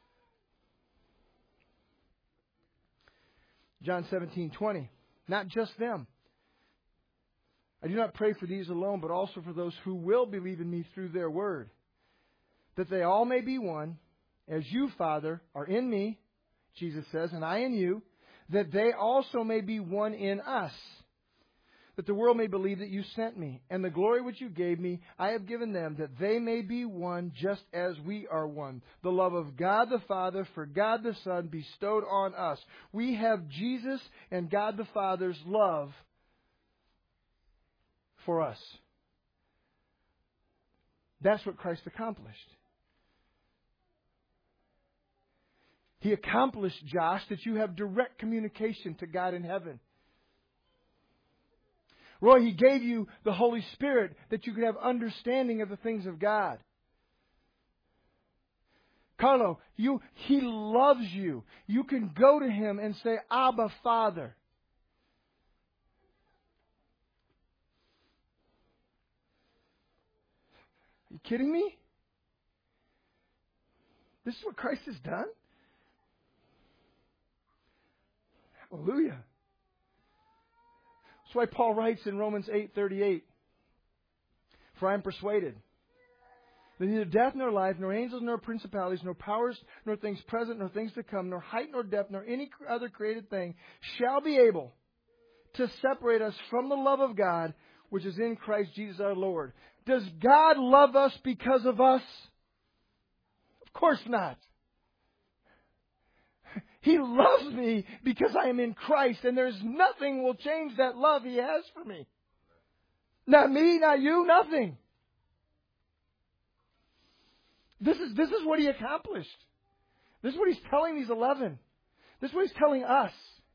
John seventeen twenty. Not just them. I do not pray for these alone, but also for those who will believe in me through their word, that they all may be one, as you, Father, are in me, Jesus says, and I in you, that they also may be one in us, that the world may believe that you sent me, and the glory which you gave me, I have given them, that they may be one just as we are one. The love of God the Father for God the Son bestowed on us. We have Jesus and God the Father's love for us. That's what Christ accomplished. He accomplished, Josh, that you have direct communication to God in heaven. Roy, He gave you the Holy Spirit that you could have understanding of the things of God. Carlo, you, He loves you. You can go to Him and say, Abba, Father. Are you kidding me? This is what Christ has done? Hallelujah. That's why Paul writes in Romans eight thirty-eight, for I am persuaded that neither death nor life, nor angels nor principalities, nor powers, nor things present, nor things to come, nor height nor depth, nor any other created thing shall be able to separate us from the love of God, which is in Christ Jesus our Lord. Does God love us because of us? Of course not. He loves me because I am in Christ, and there's nothing will change that love He has for me. Not me, not you, nothing. This is, this is what He accomplished. This is what He's telling these eleven. This is what He's telling us.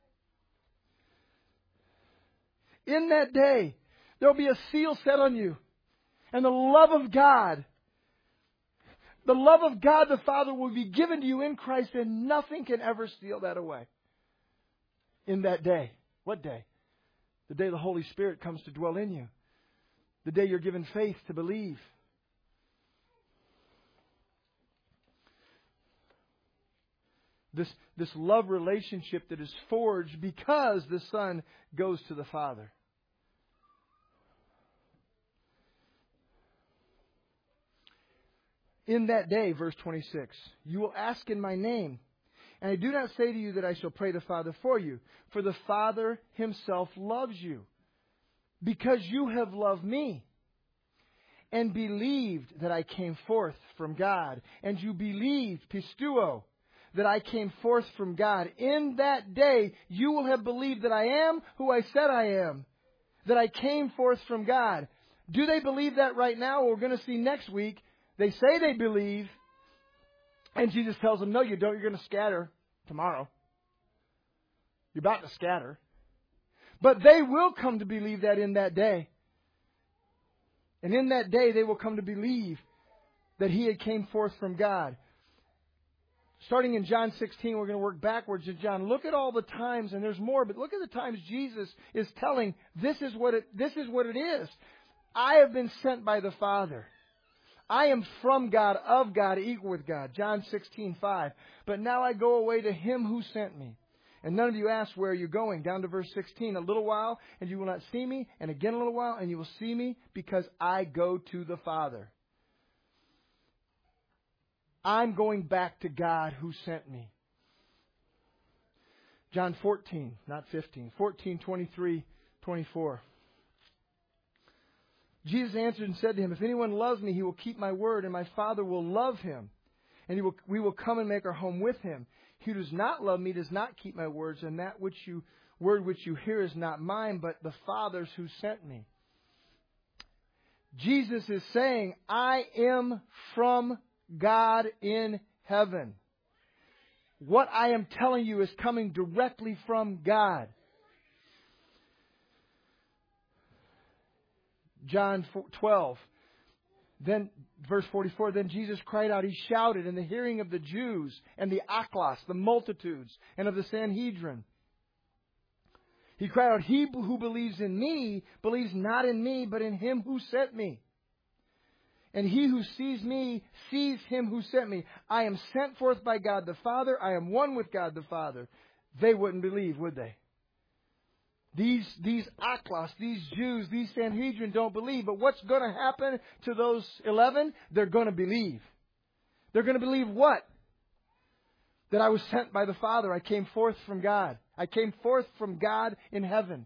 In that day, there will be a seal set on you. And the love of God, the love of God the Father will be given to you in Christ, and nothing can ever steal that away. In that day. What day? The day the Holy Spirit comes to dwell in you. The day you're given faith to believe. This, this love relationship that is forged because the Son goes to the Father. In that day, verse twenty-six, you will ask in my name. And I do not say to you that I shall pray the Father for you, for the Father Himself loves you, because you have loved me, and believed that I came forth from God. And you believed, pistuo, that I came forth from God. In that day, you will have believed that I am who I said I am, that I came forth from God. Do they believe that right now? We're going to see next week. They say they believe, and Jesus tells them, no, you don't. You're going to scatter tomorrow. You're about to scatter. But they will come to believe that in that day. And in that day, they will come to believe that He had came forth from God. Starting in John sixteen, we're going to work backwards in John. Look at all the times, and there's more, but look at the times Jesus is telling, this is what it, this is what it is. I have been sent by the Father. I am from God, of God, equal with God. John sixteen five. But now I go away to Him who sent me. And none of you ask, where are you going? Down to verse sixteen. A little while, and you will not see me. And again a little while, and you will see me, because I go to the Father. I'm going back to God who sent me. John fourteen, not fifteen. fourteen, twenty-three, twenty-four. Jesus answered and said to him, if anyone loves me, he will keep my word, and my Father will love him. And he will, we will come and make our home with him. He who does not love me does not keep my words, and that which you word which you hear is not mine, but the Father's who sent me. Jesus is saying, I am from God in heaven. What I am telling you is coming directly from God. John twelve. Then, verse forty-four, then Jesus cried out, He shouted in the hearing of the Jews and the aklas, the multitudes, and of the Sanhedrin. He cried out, He who believes in me, believes not in me, but in Him who sent me. And he who sees me, sees Him who sent me. I am sent forth by God the Father. I am one with God the Father. They wouldn't believe, would they? These, these aklas, these Jews, these Sanhedrin don't believe. But what's going to happen to those eleven? They're going to believe. They're going to believe what? That I was sent by the Father. I came forth from God. I came forth from God in heaven.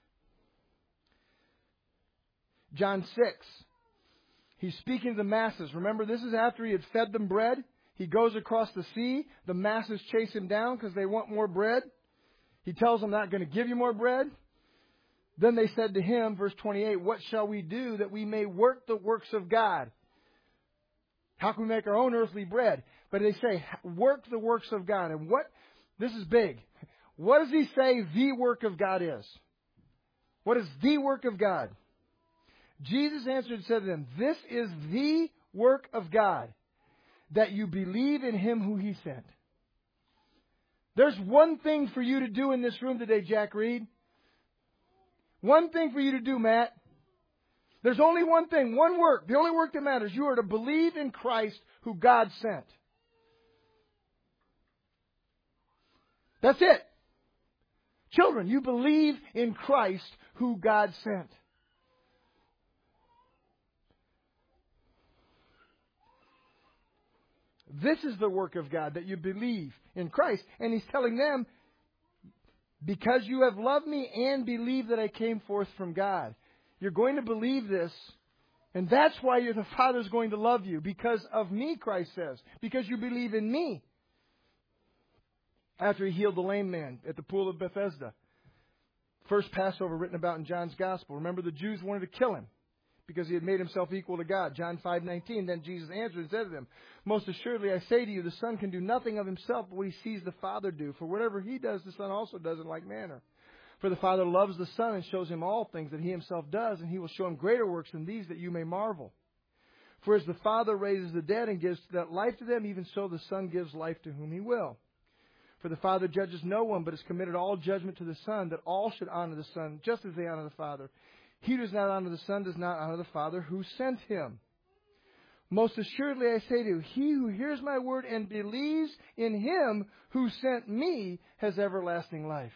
John six. He's speaking to the masses. Remember, this is after He had fed them bread. He goes across the sea. The masses chase Him down because they want more bread. He tells them, I'm not going to give you more bread. Then they said to Him, verse twenty-eight, what shall we do that we may work the works of God? How can we make our own earthly bread? But they say, work the works of God. And what, this is big. What does He say the work of God is? What is the work of God? Jesus answered and said to them, this is the work of God, that you believe in Him who He sent. There's one thing for you to do in this room today, Jack Reed. One thing for you to do, Matt. There's only one thing, one work. The only work that matters. You are to believe in Christ who God sent. That's it. Children, you believe in Christ who God sent. This is the work of God, that you believe in Christ. And He's telling them, because you have loved me and believe that I came forth from God. You're going to believe this. And that's why you're, the Father's going to love you. Because of me, Christ says. Because you believe in me. After He healed the lame man at the pool of Bethesda. First Passover written about in John's Gospel. Remember, the Jews wanted to kill Him, because He had made Himself equal to God. John five nineteen. Then Jesus answered and said to them, most assuredly I say to you, the Son can do nothing of Himself but what He sees the Father do. For whatever He does, the Son also does in like manner. For the Father loves the Son and shows Him all things that He Himself does, and He will show Him greater works than these, that you may marvel. For as the Father raises the dead and gives that life to them, even so the Son gives life to whom He will. For the Father judges no one, but has committed all judgment to the Son, that all should honor the Son, just as they honor the Father. He who does not honor the Son does not honor the Father who sent Him. Most assuredly I say to you, he who hears my word and believes in Him who sent me has everlasting life.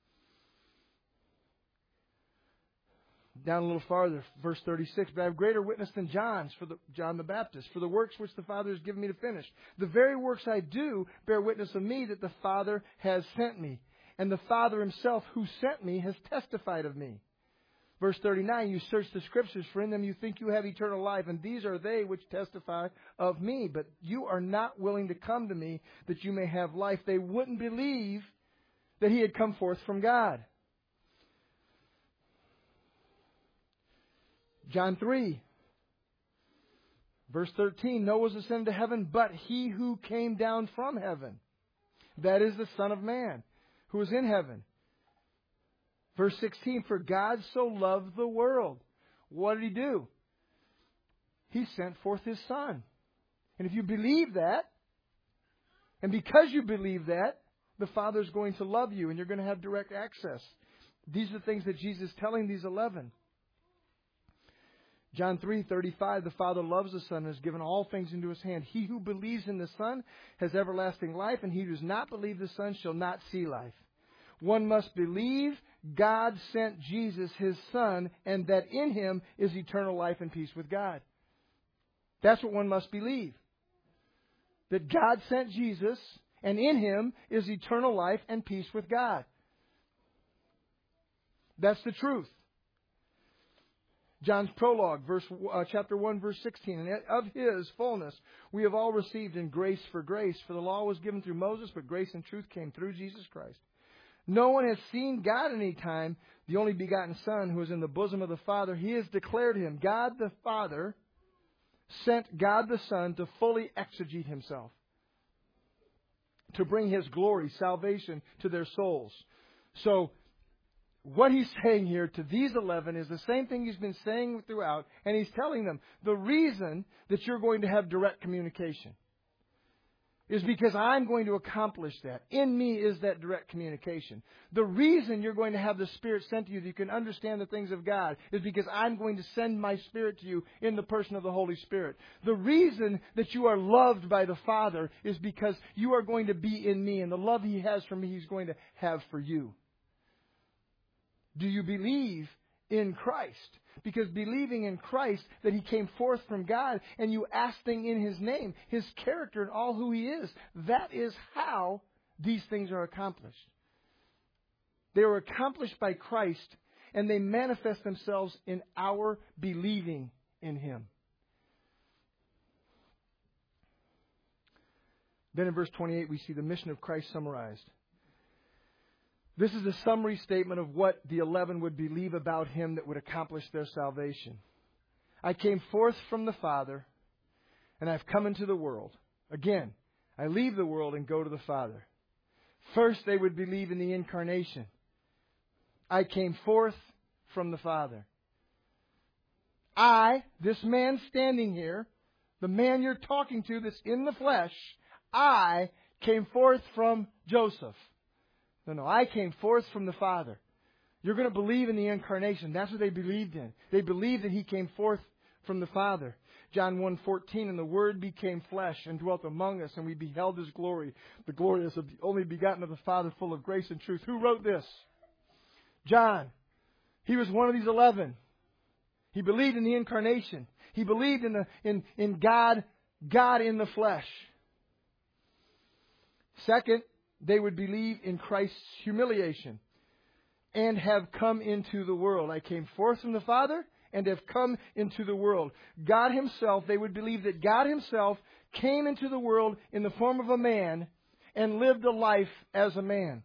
Down a little farther, verse thirty-six. But I have greater witness than John's, for the, John the Baptist, for the works which the Father has given me to finish. The very works I do bear witness of me, that the Father has sent me. And the Father Himself who sent me has testified of me. Verse thirty-nine, you search the Scriptures, for in them you think you have eternal life, and these are they which testify of me. But you are not willing to come to me, that you may have life. They wouldn't believe that He had come forth from God. John three, verse thirteen, no one was ascended to heaven but he who came down from heaven. That is the Son of Man, who is in heaven. Verse sixteen, for God so loved the world. What did He do? He sent forth His Son. And if you believe that, and because you believe that, the Father is going to love you and you're going to have direct access. These are the things that Jesus is telling these eleven. John three thirty-five, the Father loves the Son and has given all things into His hand. He who believes in the Son has everlasting life, and he who does not believe the Son shall not see life. One must believe God sent Jesus, His Son, and that in Him is eternal life and peace with God. That's what one must believe. That God sent Jesus, and in Him is eternal life and peace with God. That's the truth. John's prologue, verse uh, chapter one, verse sixteen. And of His fullness we have all received in grace for grace. For the law was given through Moses, but grace and truth came through Jesus Christ. No one has seen God any time. The only begotten Son who is in the bosom of the Father, He has declared Him. God the Father sent God the Son to fully exegete Himself, to bring His glory, salvation to their souls. So, what He's saying here to these eleven is the same thing He's been saying throughout, and He's telling them the reason that you're going to have direct communication is because I'm going to accomplish that. In me is that direct communication. The reason you're going to have the Spirit sent to you that you can understand the things of God is because I'm going to send my Spirit to you in the person of the Holy Spirit. The reason that you are loved by the Father is because you are going to be in me, and the love He has for me, He's going to have for you. Do you believe in Christ? Because believing in Christ, that He came forth from God, and you asking in His name, His character and all who He is, that is how these things are accomplished. They are accomplished by Christ, and they manifest themselves in our believing in Him. Then in verse twenty-eight, we see the mission of Christ summarized. This is a summary statement of what the eleven would believe about Him that would accomplish their salvation. I came forth from the Father, and I've come into the world. Again, I leave the world and go to the Father. First, they would believe in the incarnation. I came forth from the Father. I, this man standing here, the man you're talking to that's in the flesh, I came forth from Joseph. No, no, I came forth from the Father. You're going to believe in the incarnation. That's what they believed in. They believed that He came forth from the Father. John one fourteen, and the Word became flesh and dwelt among us, and we beheld His glory. The glory is of the only begotten of the Father, full of grace and truth. Who wrote this? John. He was one of these eleven. He believed in the incarnation. He believed in the in, in God, God in the flesh. Second, they would believe in Christ's humiliation and have come into the world. I came forth from the Father and have come into the world. God Himself, they would believe that God Himself came into the world in the form of a man and lived a life as a man.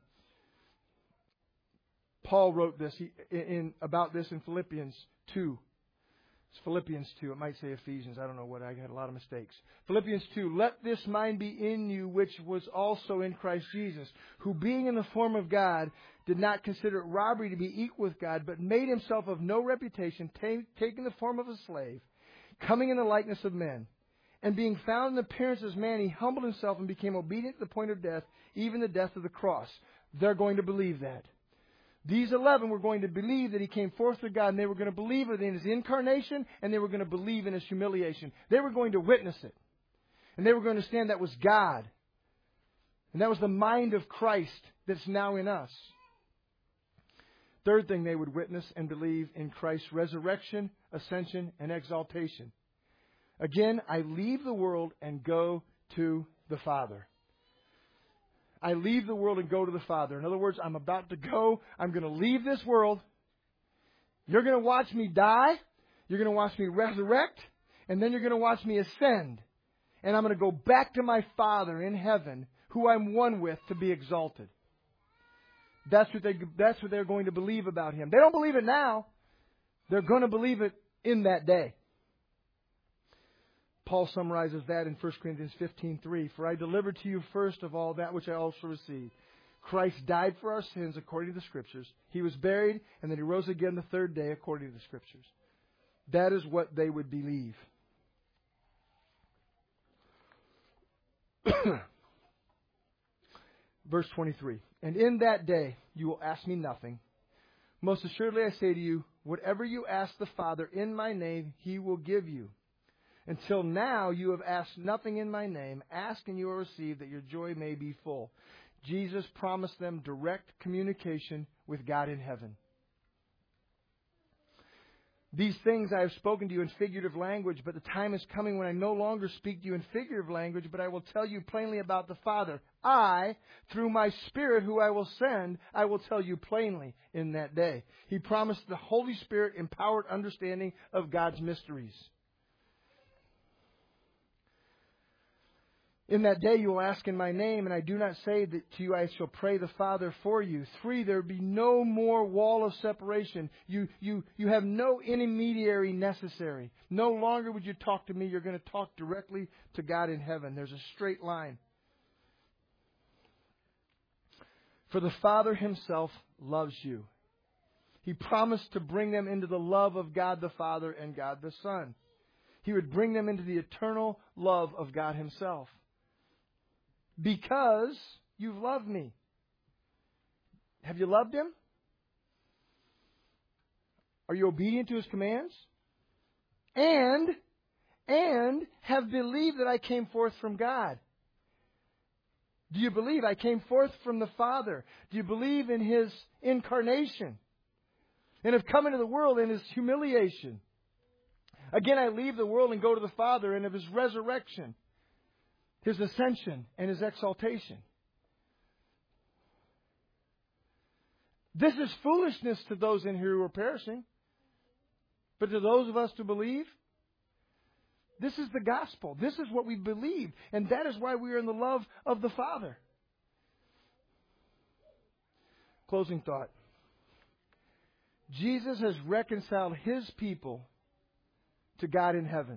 Paul wrote this in, in about this in Philippians two. It's Philippians two. It might say Ephesians. I don't know what. I had a lot of mistakes. Philippians two. Let this mind be in you, which was also in Christ Jesus, who being in the form of God, did not consider it robbery to be equal with God, but made Himself of no reputation, t- taking the form of a slave, coming in the likeness of men. And being found in appearance as man, He humbled Himself and became obedient to the point of death, even the death of the cross. They're going to believe that. These eleven were going to believe that He came forth to God, and they were going to believe in His incarnation, and they were going to believe in His humiliation. They were going to witness it. And they were going to understand that was God. And that was the mind of Christ that's now in us. Third thing they would witness and believe in Christ's resurrection, ascension, and exaltation. Again, I leave the world and go to the Father. I leave the world and go to the Father. In other words, I'm about to go. I'm going to leave this world. You're going to watch me die. You're going to watch me resurrect. And then you're going to watch me ascend. And I'm going to go back to my Father in heaven, who I'm one with, to be exalted. That's what, they, that's what they're going to believe about Him. They don't believe it now. They're going to believe it in that day. Paul summarizes that in First Corinthians fifteen three. For I delivered to you first of all that which I also received. Christ died for our sins according to the Scriptures. He was buried, and then He rose again the third day according to the Scriptures. That is what they would believe. Verse twenty-three. And in that day you will ask me nothing. Most assuredly I say to you, whatever you ask the Father in my name, He will give you. Until now you have asked nothing in my name. Ask and you will receive, that your joy may be full. Jesus promised them direct communication with God in heaven. These things I have spoken to you in figurative language, but the time is coming when I no longer speak to you in figurative language, but I will tell you plainly about the Father. I, through my Spirit who I will send, I will tell you plainly in that day. He promised the Holy Spirit empowered understanding of God's mysteries. In that day you will ask in my name, and I do not say that to you I shall pray the Father for you. Three, there will be no more wall of separation. You, you, you have no intermediary necessary. No longer would you talk to me. You're going to talk directly to God in heaven. There's a straight line. For the Father Himself loves you. He promised to bring them into the love of God the Father and God the Son. He would bring them into the eternal love of God Himself. Because you've loved me. Have you loved Him? Are you obedient to His commands? And, and have believed that I came forth from God. Do you believe I came forth from the Father? Do you believe in His incarnation? And have come into the world in His humiliation? Again, I leave the world and go to the Father, and of His resurrection, His ascension, and His exaltation. This is foolishness to those in here who are perishing. But to those of us who believe, this is the gospel. This is what we believe. And that is why we are in the love of the Father. Closing thought. Jesus has reconciled His people to God in heaven.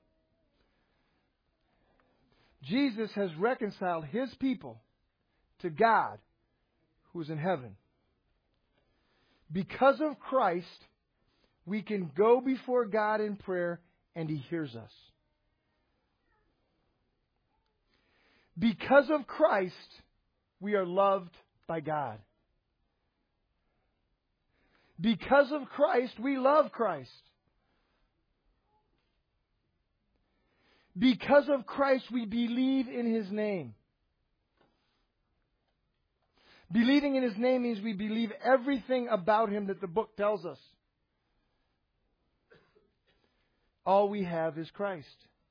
Jesus has reconciled His people to God who is in heaven. Because of Christ, we can go before God in prayer and He hears us. Because of Christ, we are loved by God. Because of Christ, we love Christ. Because of Christ, we believe in His name. Believing in His name means we believe everything about Him that the book tells us. All we have is Christ.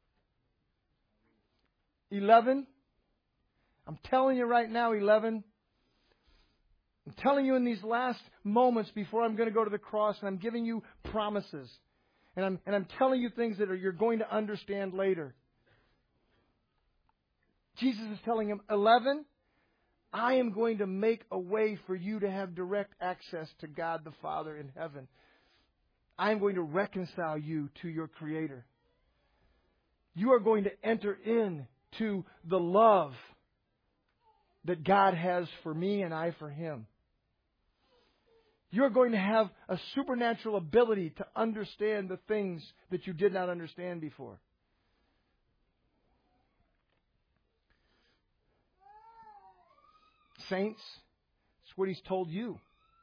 Eleven. I'm telling you right now, eleven. I'm telling you in these last moments before I'm going to go to the cross, and I'm giving you promises. And I'm, and I'm telling you things that are, you're going to understand later. Jesus is telling him, eleven, I am going to make a way for you to have direct access to God the Father in heaven. I am going to reconcile you to your Creator. You are going to enter into the love that God has for me and I for Him. You're going to have a supernatural ability to understand the things that you did not understand before. Saints, it's what He's told you.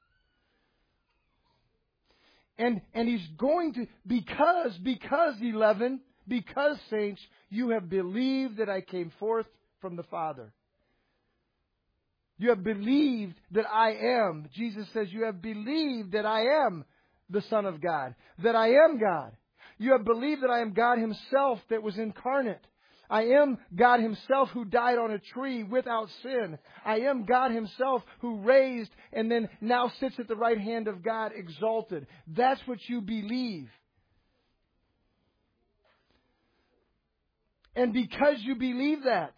And, and He's going to, because, because eleven, because saints, you have believed that I came forth from the Father. You have believed that I am. Jesus says you have believed that I am the Son of God. That I am God. You have believed that I am God Himself that was incarnate. I am God Himself who died on a tree without sin. I am God Himself who raised and then now sits at the right hand of God exalted. That's what you believe. And because you believe that,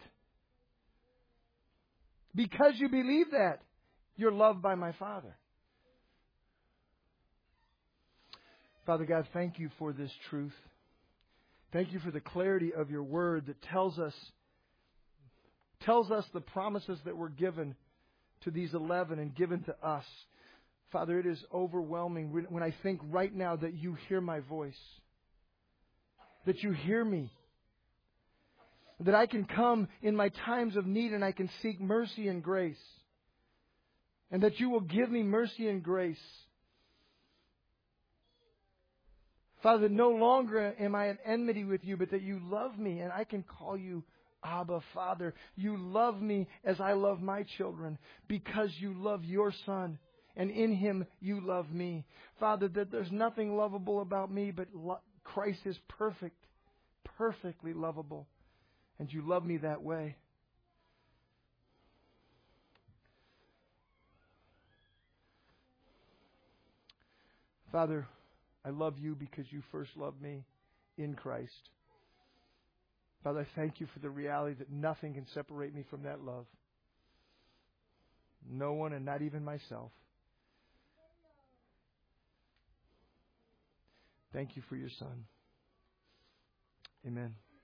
because you believe that, you're loved by my Father. Father God, thank you for this truth. Thank you for the clarity of your word that tells us, tells us the promises that were given to these eleven and given to us. Father, it is overwhelming when I think right now that you hear my voice, that you hear me, that I can come in my times of need and I can seek mercy and grace, and that you will give me mercy and grace. Father, no longer am I at enmity with you, but that you love me and I can call you Abba, Father. You love me as I love my children because you love your Son, and in Him you love me. Father, that there's nothing lovable about me, but lo- Christ is perfect, perfectly lovable, and you love me that way. Father, I love you because you first loved me in Christ. Father, I thank you for the reality that nothing can separate me from that love. No one, and not even myself. Thank you for your Son. Amen.